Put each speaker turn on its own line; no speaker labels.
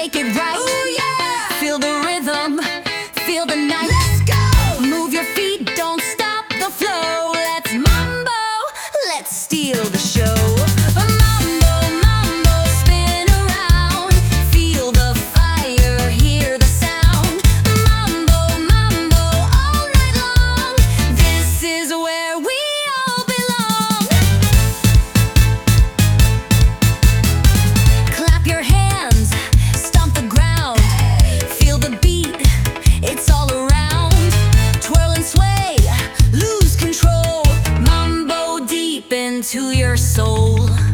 make it right.
Ooh, yeah!
Feel the rhythm, feel the night.
Let's go!
Move your feet, don't stop the flow. Let's mambo, let's steal the show. Mambo, mambo, spin around. Feel the fire, hear the sound. Mambo, mambo, all night long. This is where we all belong. Clap your hands, stomp the ground. Feel the beat, it's all around. Twirl and sway, lose control. Mambo deep into your soul.